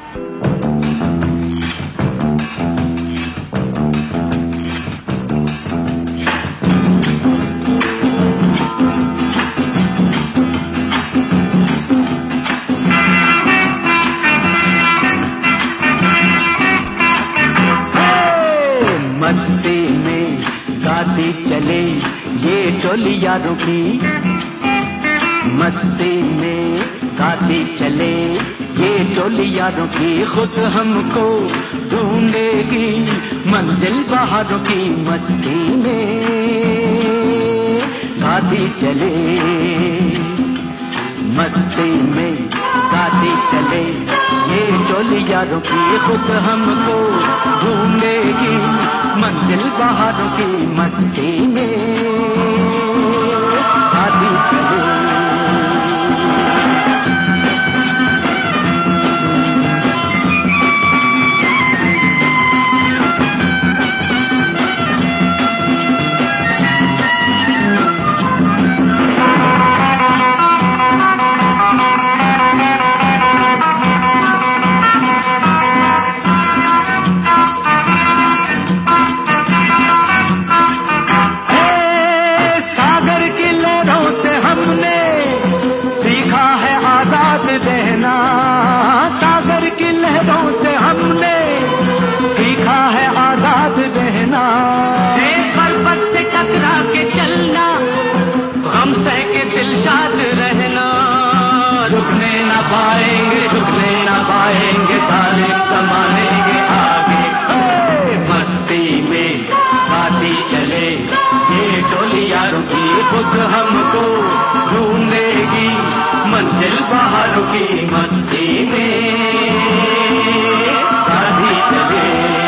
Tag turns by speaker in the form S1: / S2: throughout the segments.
S1: मस्ती में गाती चले ये टोली यारों की, मस्ती में गाती चले ये टोली यारों की, खुद हमको ढूंढेगी मंजिल बहारों की। मस्ती में गाती चले, मस्ती में गाती चले ये टोली यारों की, खुद हमको ढूंढेगी मंजिल बहारों की। मस्ती में गाती चले। रहना सागर की लहरों से हमने सीखा है आजाद रहना, पर्वत से टकरा के चलना, गम सह के दिलशाद रहना। रुकने न पाएंगे, झुकने न पाएंगे, सारे जमाने के आगे। मस्ती में गाती चले ये टोली यारों की, खुद हमको ढूंढेगी मंजिल बहारों की। मस्ती में गाती चले।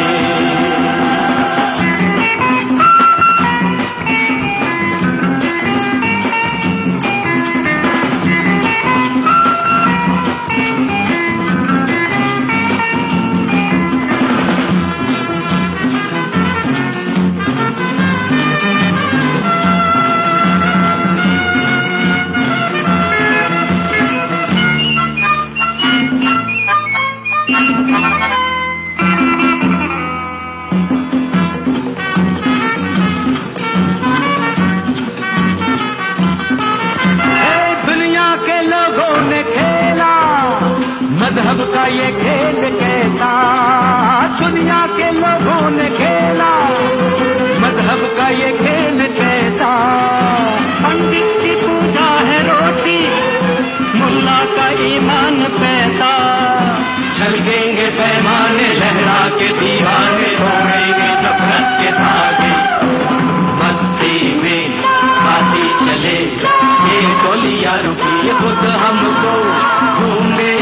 S1: मजहब का ये खेल कैसा दुनिया के लोगों ने खेला, मजहब का ये खेल कैसा। पंडित की पूजा है रोटी, मुल्ला का ईमान पैसा, छलकेंगे पैमाने लहरा के दीवाने, तोड़ेंगे नफरत के धागे। मस्ती में गाती चले ये टोली यारों की, खुद हमको ढूंढे